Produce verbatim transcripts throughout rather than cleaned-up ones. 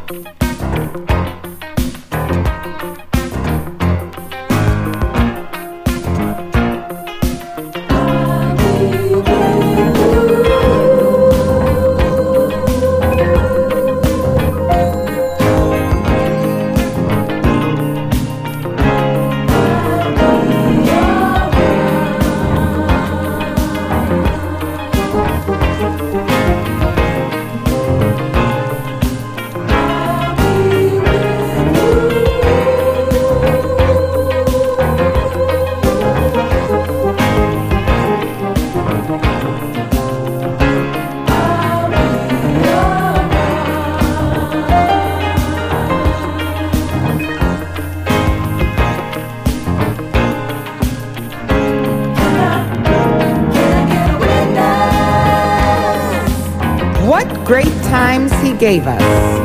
What great times he gave us,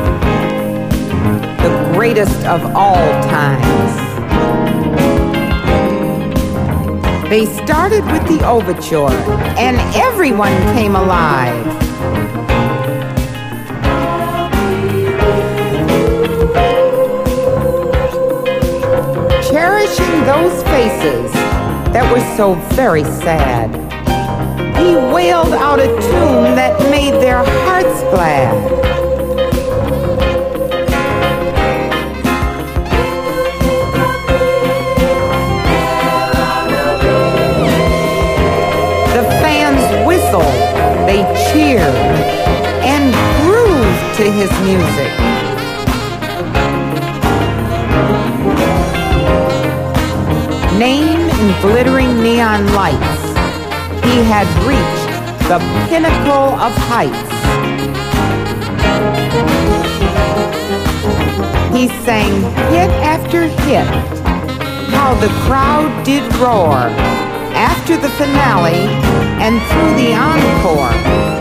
the greatest of all times. They started with the overture, and everyone came alive. Cherishing those faces that were so very sad, he wailed out a tune that made their hearts glad. The fans whistled, they cheered, and grooved to his music. Name in glittering neon lights, he had reached the pinnacle of heights. He sang hit after hit, how the crowd did roar after the finale and through the encore.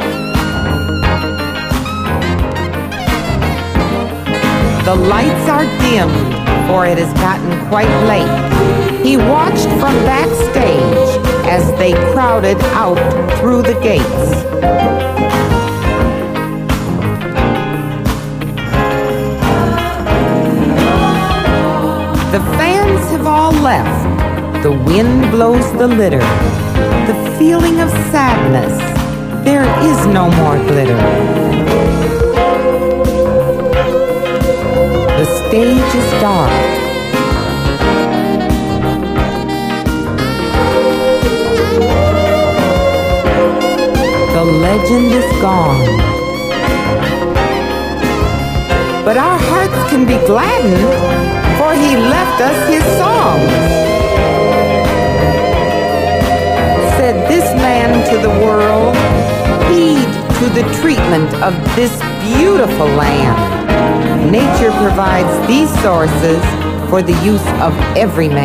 The lights are dimmed, for it has gotten quite late. He watched from backstage as they crowded out through the gates. The fans have all left. The wind blows the litter. The feeling of sadness. There is no more glitter. The stage is dark. The legend is gone. But our hearts can be gladdened, for he left us his songs. Said this man to the world, heed to the treatment of this beautiful land. Nature provides these sources for the use of every man.